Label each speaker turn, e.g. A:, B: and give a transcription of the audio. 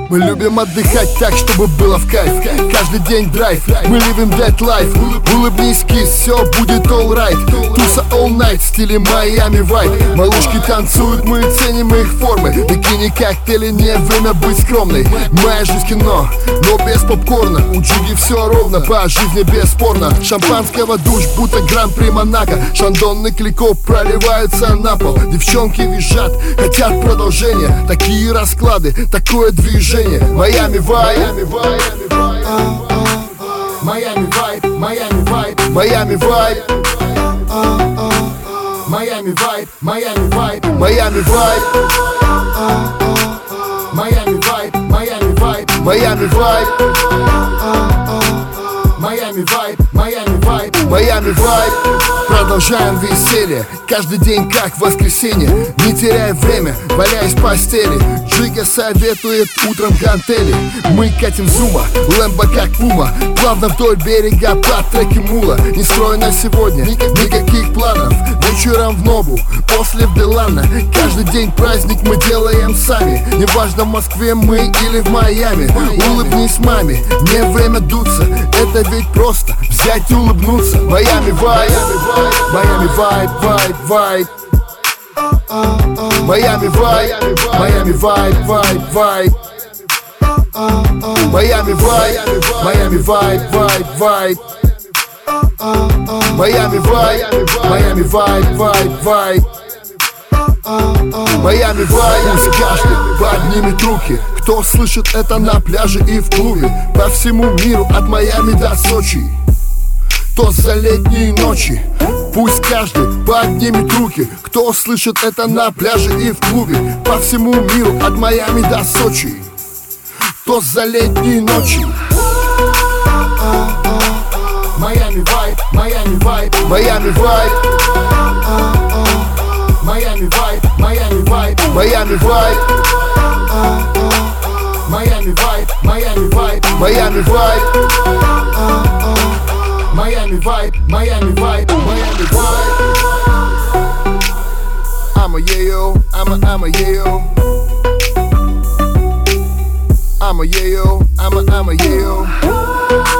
A: Мы любим отдыхать так, чтобы было в кайф. Каждый день драйв, мы living that life. Улыбнись, кис, все будет alright. Туса all night в стиле Майами Vibe. Малышки танцуют, мы ценим их формы. Бикини, коктейли, не время быть скромной. Моя жизнь кино, но без попкорна. У Джуги все ровно, по жизни бесспорно. Шампанского душ, будто гран-при Монако. Шандон и Клико проливаются на пол. Девчонки визжат, хотят продолжения. Такие расклады, такое движение. Майами Вайб, Майами Вайб, Майами Вайб, Майами Вайб, Майами Вайб, Майами Вайб, Майами Вайб, Майами Вайб, Майами Вайб, Майами Вайб, Майами Вайб, Майами Вайб, Майами Вайб. Продолжаем веселье, каждый день как воскресенье. Не теряй время, валяясь в постели. Джига советует утром гантели. Мы катим зума, лэмбо как пума. Плавно вдоль берега по треке мула. Не строй на сегодня, никаких планов. Вечером в Нобу, после в Делана. Каждый день праздник мы делаем сами. Неважно в Москве мы или в Майами. Улыбнись маме, не время дуться. Это ведь просто взять и улыбнуться. Майами Вайб, Майами Вайб, вайб, вайб. Майами Вайб, Майами Вайб, вайб, вайб. Майами Вайб, Майами Вайб, вайб, вайб. Майами Вайб, Майами Вайб, вайб, вайб. Майами Вайб. Пусть каждый поднимет руки, кто слышит это на пляже и в клубе. По всему миру от Майами до Сочи. То за летние ночи. Пусть каждый поднимет руки, кто слышит это на пляже и в клубе. По всему миру от Майами до Сочи. То за летние ночи. Майами Вайб, Майами Вайб, Майами Вайб, Майами Вайб, Майами Вайб, Майами Вайб, Майами Вайб, Майами Вайб, Майами Вайб, Майами Вайб, Майами Вайб, Майами Вайб. I'm a yayo, I'm a yayo. I'm a yayo, I'm a yayo.